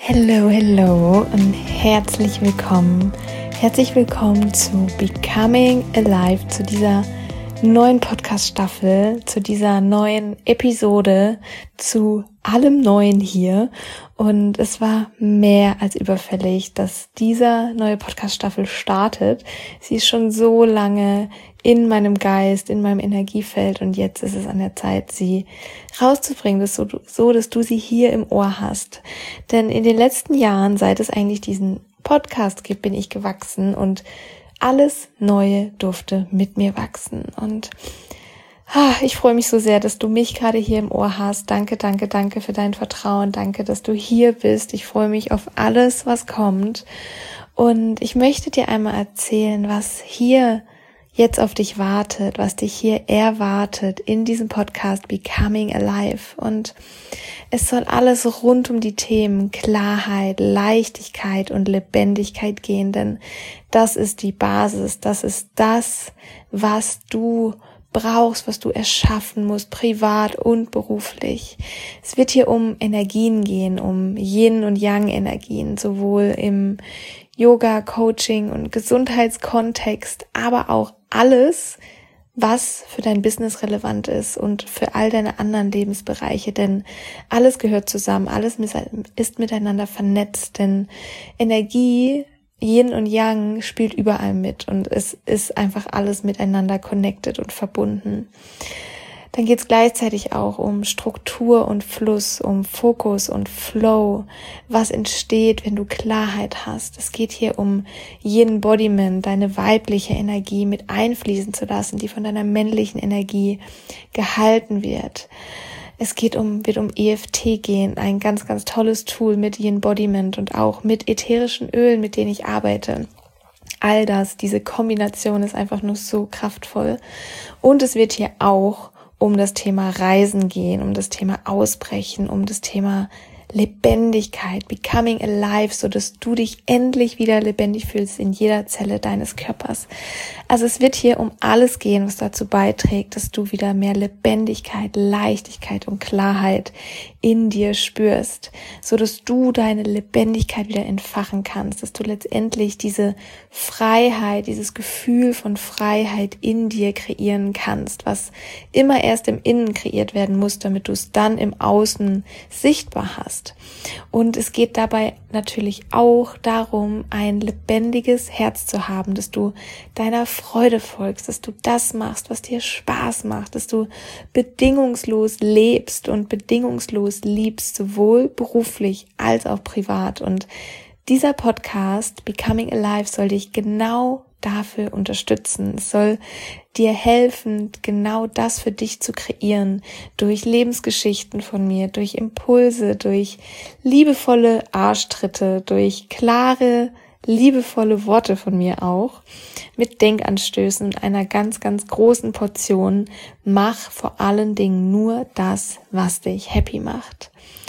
Hello, hello und herzlich willkommen. Herzlich willkommen zu Becoming Alive, zu dieser neuen Podcast-Staffel, zu dieser neuen Episode, zu allem Neuen hier. Und es war mehr als überfällig, dass diese neue Podcast-Staffel startet. Sie ist schon so lange in meinem Geist, in meinem Energiefeld und jetzt ist es an der Zeit, sie rauszubringen, dass du sie hier im Ohr hast. Denn in den letzten Jahren, seit es eigentlich diesen Podcast gibt, bin ich gewachsen und alles Neue durfte mit mir wachsen. Und ich freue mich so sehr, dass du mich gerade hier im Ohr hast. Danke für dein Vertrauen. Danke, dass du hier bist. Ich freue mich auf alles, was kommt. Und ich möchte dir einmal erzählen, was hier jetzt auf dich wartet, was dich hier erwartet in diesem Podcast Becoming Alive. Und es soll alles rund um die Themen Klarheit, Leichtigkeit und Lebendigkeit gehen, denn das ist die Basis, das ist das, was du brauchst, was du erschaffen musst, privat und beruflich. Es wird hier um Energien gehen, um Yin- und Yang-Energien, sowohl im Yoga, Coaching und Gesundheitskontext, aber auch alles, was für dein Business relevant ist und für all deine anderen Lebensbereiche, denn alles gehört zusammen, alles ist miteinander vernetzt, denn Energie, Yin und Yang spielt überall mit und es ist einfach alles miteinander connected und verbunden. Dann geht es gleichzeitig auch um Struktur und Fluss, um Fokus und Flow, was entsteht, wenn du Klarheit hast. Es geht hier um Yin-Embodiment, deine weibliche Energie mit einfließen zu lassen, die von deiner männlichen Energie gehalten wird. Es wird um EFT gehen, ein ganz, ganz tolles Tool mit Yin-Embodiment und auch mit ätherischen Ölen, mit denen ich arbeite. All das, diese Kombination ist einfach nur so kraftvoll. Und es wird hier auch um das Thema Reisen gehen, um das Thema Ausbrechen, um das Thema Lebendigkeit, Becoming Alive, so dass du dich endlich wieder lebendig fühlst in jeder Zelle deines Körpers. Also es wird hier um alles gehen, was dazu beiträgt, dass du wieder mehr Lebendigkeit, Leichtigkeit und Klarheit in dir spürst, so dass du deine Lebendigkeit wieder entfachen kannst, dass du letztendlich diese Freiheit, dieses Gefühl von Freiheit in dir kreieren kannst, was immer erst im Innen kreiert werden muss, damit du es dann im Außen sichtbar hast. Und es geht dabei natürlich auch darum, ein lebendiges Herz zu haben, dass du deiner Freude folgst, dass du das machst, was dir Spaß macht, dass du bedingungslos lebst und bedingungslos liebst, sowohl beruflich als auch privat. Und dieser Podcast Becoming Alive soll dich genau dafür unterstützen. Es soll dir helfen, genau das für dich zu kreieren, durch Lebensgeschichten von mir, durch Impulse, durch liebevolle Arschtritte, durch klare, liebevolle Worte von mir auch, mit Denkanstößen und einer ganz, ganz großen Portion. Mach vor allen Dingen nur das, was dich happy macht.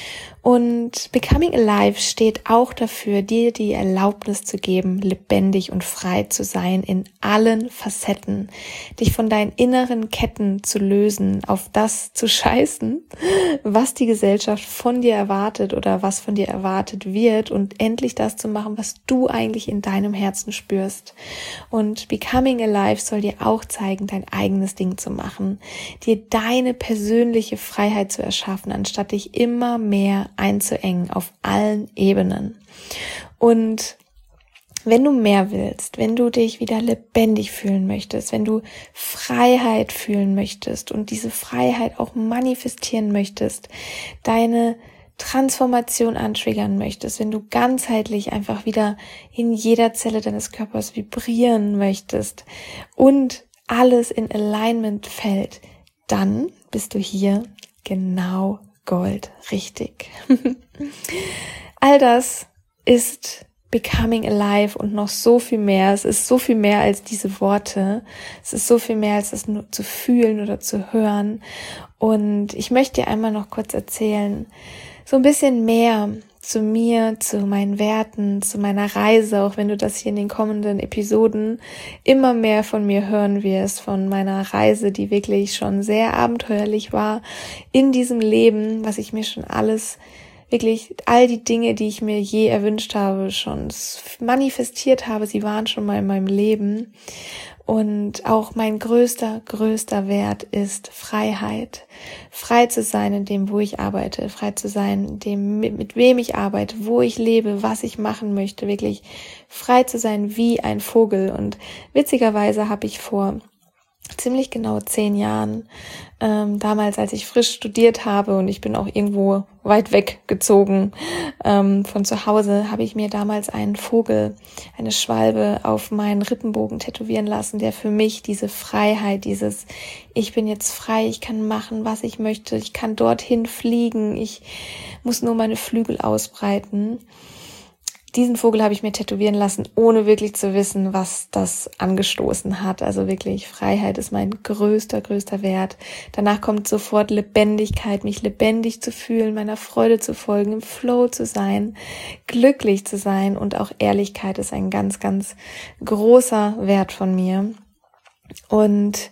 Und Becoming Alive steht auch dafür, dir die Erlaubnis zu geben, lebendig und frei zu sein in allen Facetten, dich von deinen inneren Ketten zu lösen, auf das zu scheißen, was die Gesellschaft von dir erwartet oder was von dir erwartet wird und endlich das zu machen, was du eigentlich in deinem Herzen spürst. Und Becoming Alive soll dir auch zeigen, dein eigenes Ding zu machen, dir deine persönliche Freiheit zu erschaffen, anstatt dich immer mehr einzuengen auf allen Ebenen. Und wenn du mehr willst, wenn du dich wieder lebendig fühlen möchtest, wenn du Freiheit fühlen möchtest und diese Freiheit auch manifestieren möchtest, deine Transformation antriggern möchtest, wenn du ganzheitlich einfach wieder in jeder Zelle deines Körpers vibrieren möchtest und alles in Alignment fällt, dann bist du hier genau Gold, richtig. All das ist Becoming Alive und noch so viel mehr. Es ist so viel mehr als diese Worte. Es ist so viel mehr als das nur zu fühlen oder zu hören. Und ich möchte dir einmal noch kurz erzählen, so ein bisschen mehr zu mir, zu meinen Werten, zu meiner Reise, auch wenn du das hier in den kommenden Episoden immer mehr von mir hören wirst, von meiner Reise, die wirklich schon sehr abenteuerlich war in diesem Leben, was ich mir schon alles wirklich all die Dinge, die ich mir je erwünscht habe, schon manifestiert habe, sie waren schon mal in meinem Leben. Und auch mein größter Wert ist Freiheit. Frei zu sein in dem, wo ich arbeite, frei zu sein in dem, mit wem ich arbeite, wo ich lebe, was ich machen möchte, wirklich frei zu sein wie ein Vogel. Und witzigerweise habe ich vor ziemlich genau 10 Jahren, damals, als ich frisch studiert habe und ich bin auch irgendwo weit weggezogen von zu Hause, habe ich mir damals einen Vogel, eine Schwalbe auf meinen Rippenbogen tätowieren lassen, der für mich diese Freiheit, dieses ich bin jetzt frei, ich kann machen, was ich möchte, ich kann dorthin fliegen, ich muss nur meine Flügel ausbreiten. Diesen Vogel habe ich mir tätowieren lassen, ohne wirklich zu wissen, was das angestoßen hat. Also wirklich, Freiheit ist mein größter Wert. Danach kommt sofort Lebendigkeit, mich lebendig zu fühlen, meiner Freude zu folgen, im Flow zu sein, glücklich zu sein. Und auch Ehrlichkeit ist ein ganz großer Wert von mir. Und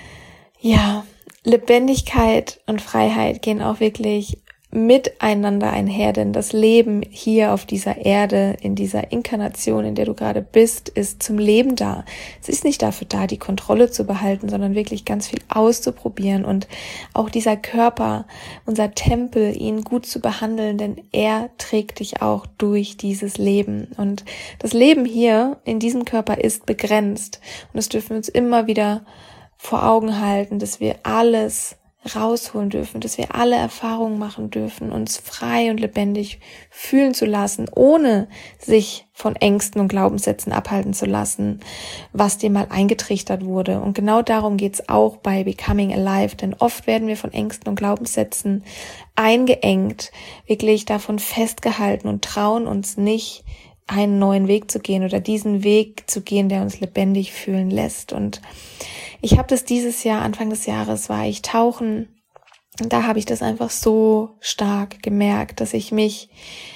ja, Lebendigkeit und Freiheit gehen auch wirklich miteinander einher, denn das Leben hier auf dieser Erde, in dieser Inkarnation, in der du gerade bist, ist zum Leben da. Es ist nicht dafür da, die Kontrolle zu behalten, sondern wirklich ganz viel auszuprobieren und auch dieser Körper, unser Tempel, ihn gut zu behandeln, denn er trägt dich auch durch dieses Leben. Und das Leben hier in diesem Körper ist begrenzt und das dürfen wir uns immer wieder vor Augen halten, dass wir alles rausholen dürfen, dass wir alle Erfahrungen machen dürfen, uns frei und lebendig fühlen zu lassen, ohne sich von Ängsten und Glaubenssätzen abhalten zu lassen, was dir mal eingetrichtert wurde. Und genau darum geht's auch bei Becoming Alive, denn oft werden wir von Ängsten und Glaubenssätzen eingeengt, wirklich davon festgehalten und trauen uns nicht, einen neuen Weg zu gehen oder diesen Weg zu gehen, der uns lebendig fühlen lässt. Und ich habe das dieses Jahr, Anfang des Jahres war ich tauchen und da habe ich das einfach so stark gemerkt, dass ich mich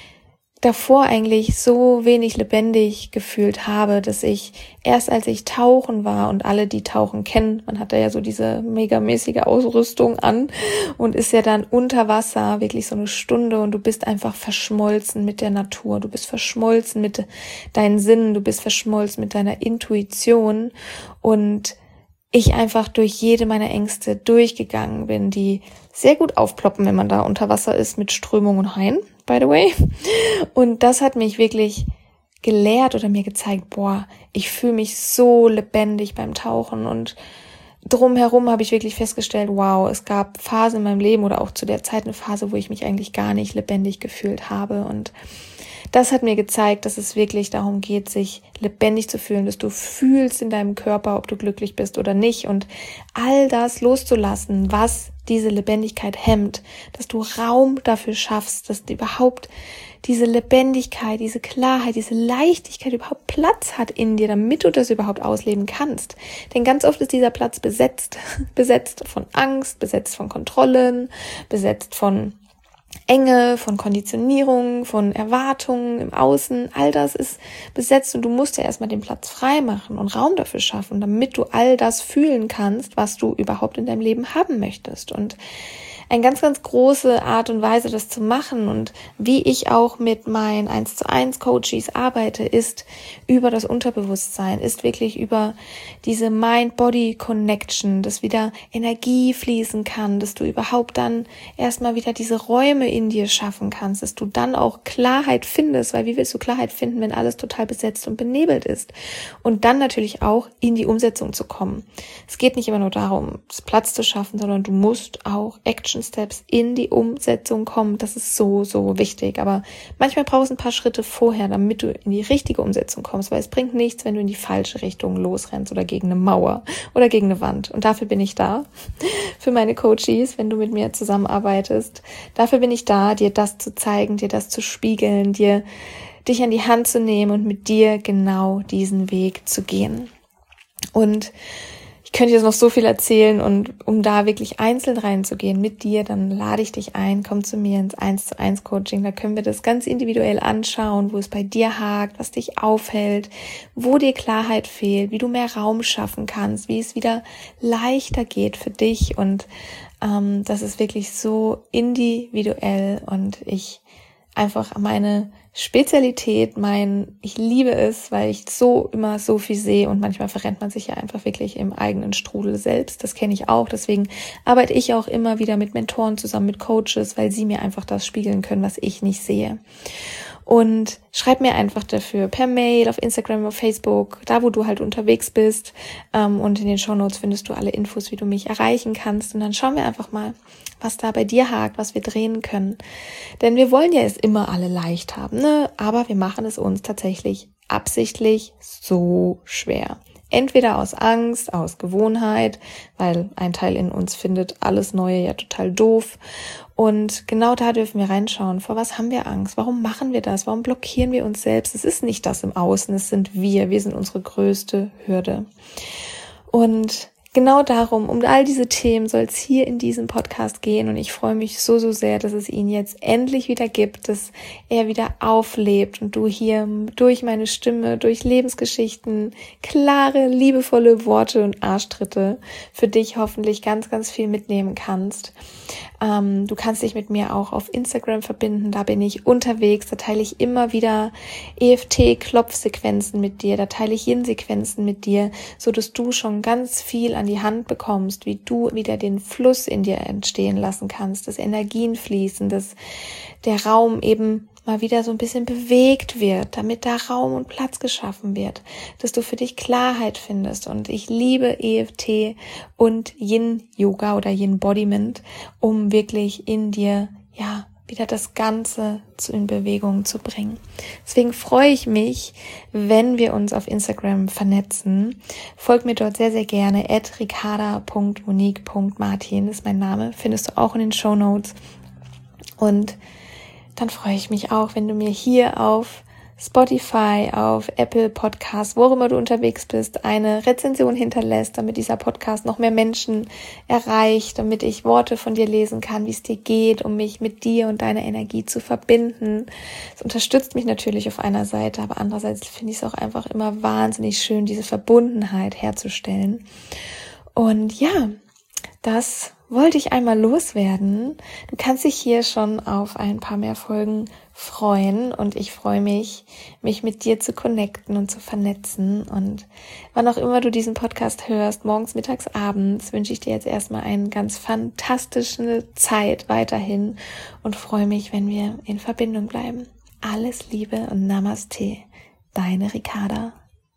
davor eigentlich so wenig lebendig gefühlt habe, dass ich erst als ich tauchen war und alle, die tauchen kennen, man hat da ja so diese megamäßige Ausrüstung an und ist ja dann unter Wasser wirklich so eine Stunde und du bist einfach verschmolzen mit der Natur, du bist verschmolzen mit deinen Sinnen, du bist verschmolzen mit deiner Intuition und ich einfach durch jede meiner Ängste durchgegangen bin, die sehr gut aufploppen, wenn man da unter Wasser ist mit Strömung und Haien, by the way. Und das hat mich wirklich gelehrt oder mir gezeigt, boah, ich fühle mich so lebendig beim Tauchen und drumherum habe ich wirklich festgestellt, wow, es gab Phasen in meinem Leben oder auch zu der Zeit eine Phase, wo ich mich eigentlich gar nicht lebendig gefühlt habe und das hat mir gezeigt, dass es wirklich darum geht, sich lebendig zu fühlen, dass du fühlst in deinem Körper, ob du glücklich bist oder nicht und all das loszulassen, was diese Lebendigkeit hemmt, dass du Raum dafür schaffst, dass du überhaupt diese Lebendigkeit, diese Klarheit, diese Leichtigkeit überhaupt Platz hat in dir, damit du das überhaupt ausleben kannst. Denn ganz oft ist dieser Platz besetzt von Angst, besetzt von Kontrollen, besetzt von Enge, von Konditionierung, von Erwartungen im Außen, all das ist besetzt und du musst ja erstmal den Platz frei machen und Raum dafür schaffen, damit du all das fühlen kannst, was du überhaupt in deinem Leben haben möchtest. Und eine ganz große Art und Weise, das zu machen und wie ich auch mit meinen 1:1 Coaches arbeite, ist über das Unterbewusstsein, ist wirklich über diese Mind-Body-Connection, dass wieder Energie fließen kann, dass du überhaupt dann erstmal wieder diese Räume in dir schaffen kannst, dass du dann auch Klarheit findest, weil wie willst du Klarheit finden, wenn alles total besetzt und benebelt ist? Und dann natürlich auch in die Umsetzung zu kommen. Es geht nicht immer nur darum, Platz zu schaffen, sondern du musst auch Action Steps in die Umsetzung kommen. Das ist so wichtig. Aber manchmal brauchst du ein paar Schritte vorher, damit du in die richtige Umsetzung kommst, weil es bringt nichts, wenn du in die falsche Richtung losrennst oder gegen eine Mauer oder gegen eine Wand. Und dafür bin ich da, für meine Coaches, wenn du mit mir zusammenarbeitest. Dafür bin ich da, dir das zu zeigen, dir das zu spiegeln, dich an die Hand zu nehmen und mit dir genau diesen Weg zu gehen. Und ich könnte jetzt noch so viel erzählen und um da wirklich einzeln reinzugehen mit dir, dann lade ich dich ein, komm zu mir ins 1:1 Coaching, da können wir das ganz individuell anschauen, wo es bei dir hakt, was dich aufhält, wo dir Klarheit fehlt, wie du mehr Raum schaffen kannst, wie es wieder leichter geht für dich und das ist wirklich so individuell und ich einfach meine Spezialität, ich liebe es, weil ich immer so viel sehe und manchmal verrennt man sich ja einfach wirklich im eigenen Strudel selbst. Das kenne ich auch, deswegen arbeite ich auch immer wieder mit Mentoren zusammen, mit Coaches, weil sie mir einfach das spiegeln können, was ich nicht sehe. Und schreib mir einfach dafür per Mail, auf Instagram, auf Facebook, da wo du halt unterwegs bist. Und in den Shownotes findest du alle Infos, wie du mich erreichen kannst. Und dann schauen wir einfach mal, was da bei dir hakt, was wir drehen können. Denn wir wollen ja es immer alle leicht haben, ne? Aber wir machen es uns tatsächlich absichtlich so schwer. Entweder aus Angst, aus Gewohnheit, weil ein Teil in uns findet alles Neue ja total doof. Und genau da dürfen wir reinschauen. Vor was haben wir Angst? Warum machen wir das? Warum blockieren wir uns selbst? Es ist nicht das im Außen, es sind wir. Wir sind unsere größte Hürde. Und genau darum, um all diese Themen soll es hier in diesem Podcast gehen und ich freue mich so sehr, dass es ihn jetzt endlich wieder gibt, dass er wieder auflebt und du hier durch meine Stimme, durch Lebensgeschichten, klare, liebevolle Worte und Arschtritte für dich hoffentlich ganz, ganz viel mitnehmen kannst. Du kannst dich mit mir auch auf Instagram verbinden, da bin ich unterwegs, da teile ich immer wieder EFT-Klopfsequenzen mit dir, da teile ich Yin-Sequenzen mit dir, so dass du schon ganz viel an die Hand bekommst, wie du wieder den Fluss in dir entstehen lassen kannst, dass Energien fließen, dass der Raum eben mal wieder so ein bisschen bewegt wird, damit da Raum und Platz geschaffen wird, dass du für dich Klarheit findest. Und ich liebe EFT und Yin-Yoga oder Yin-Embodiment, um wirklich in dir, wieder das Ganze in Bewegung zu bringen. Deswegen freue ich mich, wenn wir uns auf Instagram vernetzen. Folg mir dort sehr, sehr gerne, @ricarda.monique.martin ist mein Name, findest du auch in den Shownotes. Und dann freue ich mich auch, wenn du mir hier auf Spotify, auf Apple Podcasts, wo auch immer du unterwegs bist, eine Rezension hinterlässt, damit dieser Podcast noch mehr Menschen erreicht, damit ich Worte von dir lesen kann, wie es dir geht, um mich mit dir und deiner Energie zu verbinden. Es unterstützt mich natürlich auf einer Seite, aber andererseits finde ich es auch einfach immer wahnsinnig schön, diese Verbundenheit herzustellen. Und ja, das wollte ich einmal loswerden. Du kannst dich hier schon auf ein paar mehr Folgen freuen und ich freue mich, mich mit dir zu connecten und zu vernetzen. Und wann auch immer du diesen Podcast hörst, morgens, mittags, abends, wünsche ich dir jetzt erstmal eine ganz fantastische Zeit weiterhin und freue mich, wenn wir in Verbindung bleiben. Alles Liebe und Namaste, deine Ricarda.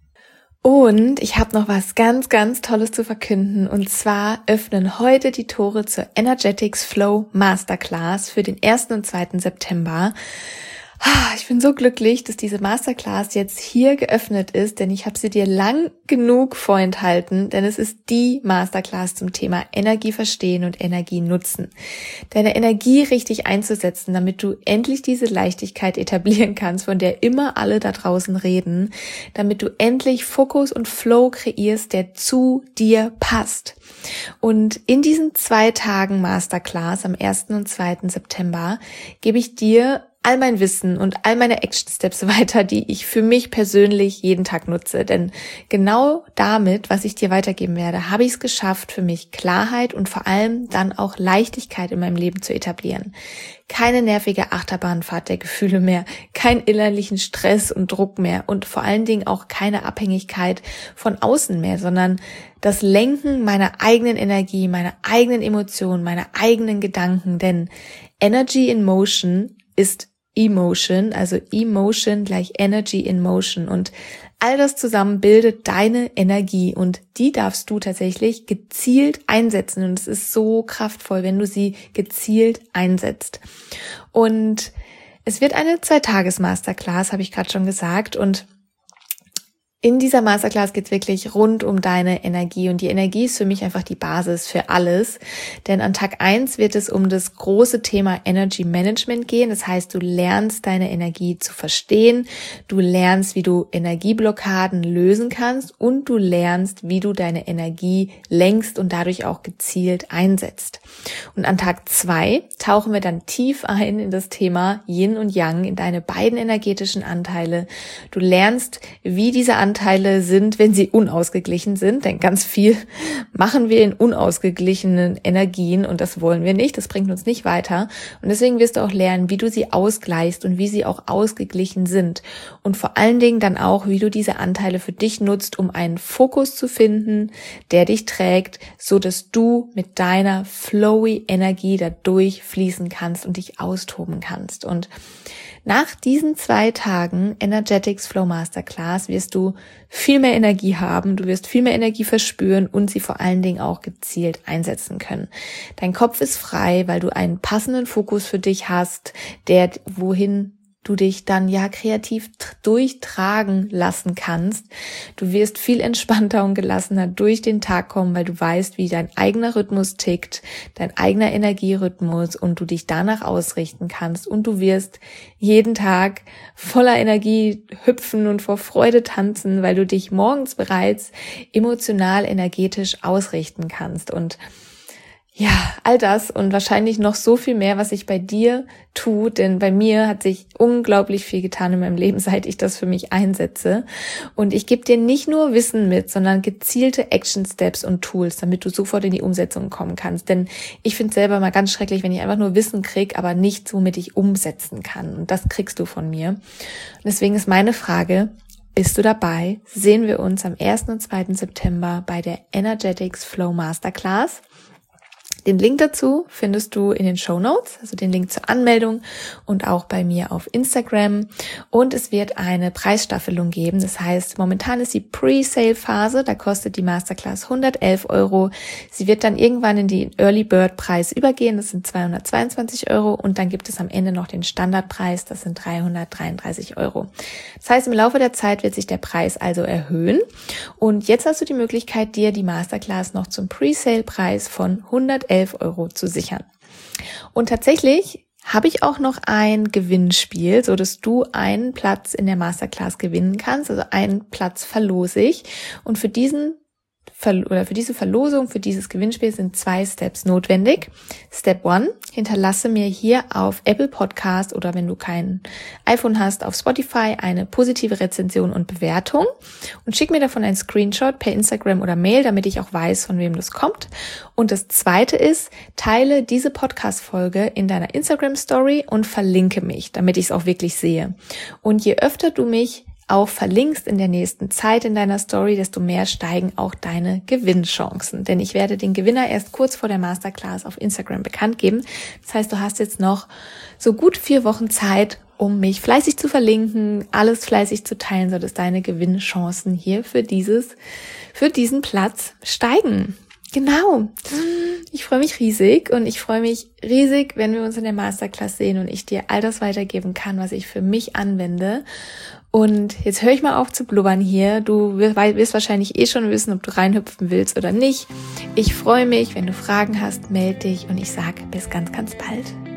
Und ich habe noch was ganz, ganz Tolles zu verkünden. Und zwar öffnen heute die Tore zur Energetics Flow Masterclass für den 1. und 2. September. Ich bin so glücklich, dass diese Masterclass jetzt hier geöffnet ist, denn ich habe sie dir lang genug vorenthalten, denn es ist die Masterclass zum Thema Energie verstehen und Energie nutzen. Deine Energie richtig einzusetzen, damit du endlich diese Leichtigkeit etablieren kannst, von der immer alle da draußen reden, damit du endlich Fokus und Flow kreierst, der zu dir passt. Und in diesen 2 Tagen Masterclass am 1. und 2. September gebe ich dir all mein Wissen und all meine Action Steps weiter, die ich für mich persönlich jeden Tag nutze. Denn genau damit, was ich dir weitergeben werde, habe ich es geschafft, für mich Klarheit und vor allem dann auch Leichtigkeit in meinem Leben zu etablieren. Keine nervige Achterbahnfahrt der Gefühle mehr, keinen innerlichen Stress und Druck mehr und vor allen Dingen auch keine Abhängigkeit von außen mehr, sondern das Lenken meiner eigenen Energie, meiner eigenen Emotionen, meiner eigenen Gedanken. Denn Energy in Motion ist Emotion, also Emotion gleich Energy in Motion und all das zusammen bildet deine Energie und die darfst du tatsächlich gezielt einsetzen und es ist so kraftvoll, wenn du sie gezielt einsetzt. Und es wird eine 2-Tages-Masterclass, habe ich gerade schon gesagt, und in dieser Masterclass geht's wirklich rund um deine Energie und die Energie ist für mich einfach die Basis für alles, denn an Tag 1 wird es um das große Thema Energy Management gehen, das heißt, du lernst deine Energie zu verstehen, du lernst, wie du Energieblockaden lösen kannst und du lernst, wie du deine Energie lenkst und dadurch auch gezielt einsetzt. Und an Tag 2 tauchen wir dann tief ein in das Thema Yin und Yang, in deine beiden energetischen Anteile. Du lernst, wie diese Anteile Anteile sind, wenn sie unausgeglichen sind. Denn ganz viel machen wir in unausgeglichenen Energien und das wollen wir nicht. Das bringt uns nicht weiter. Und deswegen wirst du auch lernen, wie du sie ausgleichst und wie sie auch ausgeglichen sind. Und vor allen Dingen dann auch, wie du diese Anteile für dich nutzt, um einen Fokus zu finden, der dich trägt, so dass du mit deiner flowy Energie da durchfließen kannst und dich austoben kannst. Und nach diesen 2 Tagen Energetics Flow Masterclass wirst du viel mehr Energie haben, du wirst viel mehr Energie verspüren und sie vor allen Dingen auch gezielt einsetzen können. Dein Kopf ist frei, weil du einen passenden Fokus für dich hast, der wohin du dich dann kreativ durchtragen lassen kannst. Du wirst viel entspannter und gelassener durch den Tag kommen, weil du weißt, wie dein eigener Rhythmus tickt, dein eigener Energierhythmus und du dich danach ausrichten kannst und du wirst jeden Tag voller Energie hüpfen und vor Freude tanzen, weil du dich morgens bereits emotional, energetisch ausrichten kannst. Und all das und wahrscheinlich noch so viel mehr, was sich bei dir tut, denn bei mir hat sich unglaublich viel getan in meinem Leben, seit ich das für mich einsetze. Und ich gebe dir nicht nur Wissen mit, sondern gezielte Action Steps und Tools, damit du sofort in die Umsetzung kommen kannst. Denn ich finde es selber mal ganz schrecklich, wenn ich einfach nur Wissen kriege, aber nichts, womit ich umsetzen kann. Und das kriegst du von mir. Und deswegen ist meine Frage: Bist du dabei? Sehen wir uns am 1. und 2. September bei der Energetics Flow Masterclass. Den Link dazu findest du in den Shownotes, also den Link zur Anmeldung und auch bei mir auf Instagram. Und es wird eine Preisstaffelung geben. Das heißt, momentan ist die Pre-Sale-Phase, da kostet die Masterclass 111 €. Sie wird dann irgendwann in den Early Bird Preis übergehen, das sind 222 € und dann gibt es am Ende noch den Standardpreis, das sind 333 €. Das heißt, im Laufe der Zeit wird sich der Preis also erhöhen und jetzt hast du die Möglichkeit, dir die Masterclass noch zum Pre-Sale-Preis von 111 € zu sichern. Und tatsächlich habe ich auch noch ein Gewinnspiel, so dass du einen Platz in der Masterclass gewinnen kannst. Also einen Platz verlose ich. Und für diese Verlosung, für dieses Gewinnspiel sind 2 Steps notwendig. Step 1, hinterlasse mir hier auf Apple Podcast oder wenn du kein iPhone hast, auf Spotify eine positive Rezension und Bewertung und schick mir davon einen Screenshot per Instagram oder Mail, damit ich auch weiß, von wem das kommt. Und das Zweite ist, teile diese Podcast-Folge in deiner Instagram-Story und verlinke mich, damit ich es auch wirklich sehe. Und je öfter du mich auch verlinkst in der nächsten Zeit in deiner Story, desto mehr steigen auch deine Gewinnchancen. Denn ich werde den Gewinner erst kurz vor der Masterclass auf Instagram bekannt geben. Das heißt, du hast jetzt noch so gut 4 Wochen Zeit, um mich fleißig zu verlinken, alles fleißig zu teilen, sodass deine Gewinnchancen hier für diesen Platz steigen. Genau. Ich freue mich riesig und ich freue mich riesig, wenn wir uns in der Masterclass sehen und ich dir all das weitergeben kann, was ich für mich anwende. Und jetzt höre ich mal auf zu blubbern hier. Du wirst wahrscheinlich schon wissen, ob du reinhüpfen willst oder nicht. Ich freue mich, wenn du Fragen hast, melde dich und ich sage bis ganz, ganz bald.